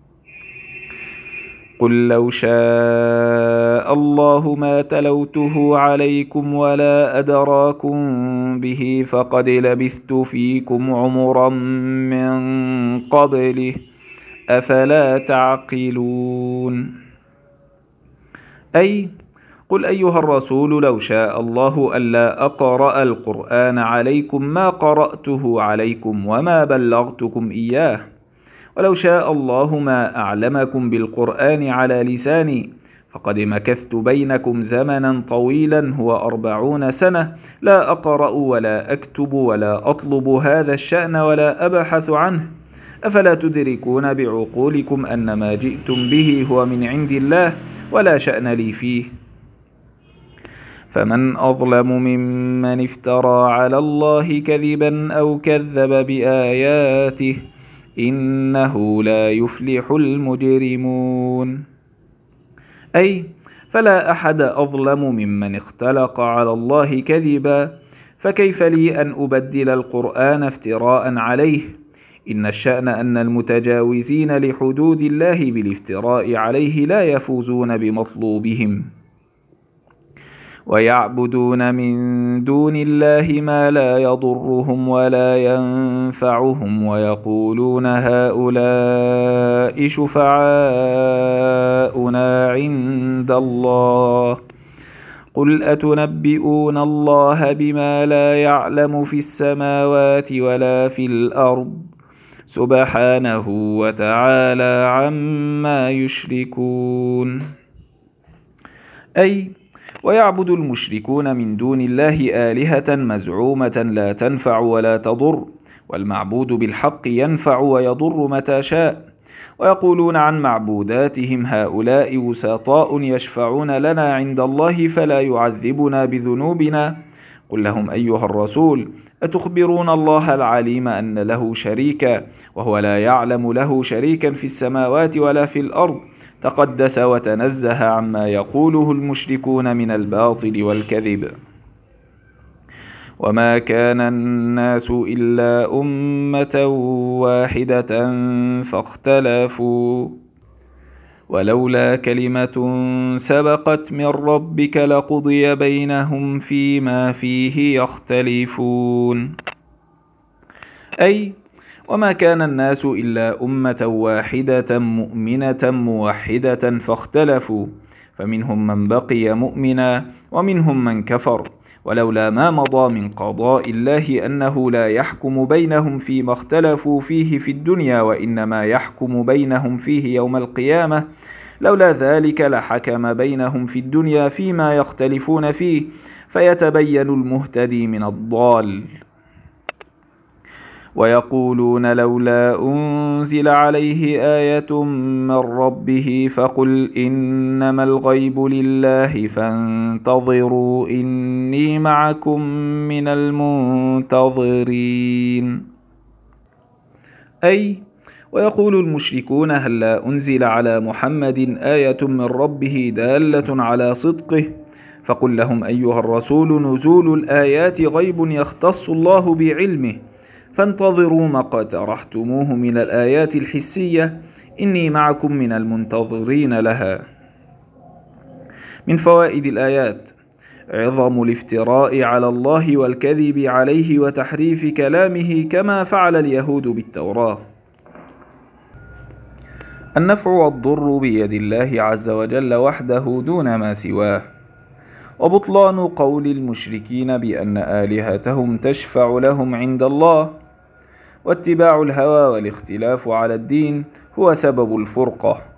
قل لو شاء الله ما تلوته عليكم ولا أدراكم به فقد لبثت فيكم عمرا من قبله أفلا تعقلون. أي قل أيها الرسول: لو شاء الله ألا أقرأ القرآن عليكم ما قرأته عليكم وما بلغتكم إياه، ولو شاء الله ما أعلمكم بالقرآن على لساني، فقد مكثت بينكم زمنا طويلا هو أربعون سنة لا أقرأ ولا أكتب ولا أطلب هذا الشأن ولا أبحث عنه، أفلا تدركون بعقولكم أن ما جئتم به هو من عند الله ولا شأن لي فيه؟ فمن أظلم ممن افترى على الله كذبا أو كذب بآياته إنه لا يفلح المجرمون. أي فلا أحد أظلم ممن اختلق على الله كذبا، فكيف لي أن أبدل القرآن افتراء عليه؟ إن الشأن أن المتجاوزين لحدود الله بالافتراء عليه لا يفوزون بمطلوبهم، ويعبدون من دون الله ما لا يضرهم ولا ينفعهم ويقولون هؤلاء شفعاؤنا عند الله قل أتنبئون الله بما لا يعلم في السماوات ولا في الأرض سبحانه وتعالى عما يشركون. أي ويعبد المشركون من دون الله آلهة مزعومة لا تنفع ولا تضر، والمعبود بالحق ينفع ويضر متى شاء، ويقولون عن معبوداتهم هؤلاء وساطاء يشفعون لنا عند الله فلا يعذبنا بذنوبنا. قل لهم أيها الرسول: أتخبرون الله العليم أن له شريكا وهو لا يعلم له شريكا في السماوات ولا في الأرض، تقدس وتنزه عما يقوله المشركون من الباطل والكذب. وما كان الناس إلا أمة واحدة فاختلفوا ولولا كلمة سبقت من ربك لقضي بينهم فيما فيه يختلفون. أي وما كان الناس إلا أمة واحدة مؤمنة موحدة فاختلفوا، فمنهم من بقي مؤمنا ومنهم من كفر، ولولا ما مضى من قضاء الله أنه لا يحكم بينهم فيما اختلفوا فيه في الدنيا وإنما يحكم بينهم فيه يوم القيامة، لولا ذلك لحكم بينهم في الدنيا فيما يختلفون فيه فيتبين المهتدي من الضال. ويقولون لولا أنزل عليه آية من ربه فقل إنما الغيب لله فانتظروا إني معكم من المنتظرين. أي ويقول المشركون هل لا أنزل على محمد آية من ربه دالة على صدقه، فقل لهم أيها الرسول نزول الآيات غيب يختص الله بعلمه، فانتظروا ما اقترحتموه من الآيات الحسية إني معكم من المنتظرين لها. من فوائد الآيات عظم الافتراء على الله والكذب عليه وتحريف كلامه كما فعل اليهود بالتوراة. النفع والضر بيد الله عز وجل وحده دون ما سواه، وبطلان قول المشركين بأن آلهتهم تشفع لهم عند الله، واتباع الهوى والاختلاف على الدين هو سبب الفرقة.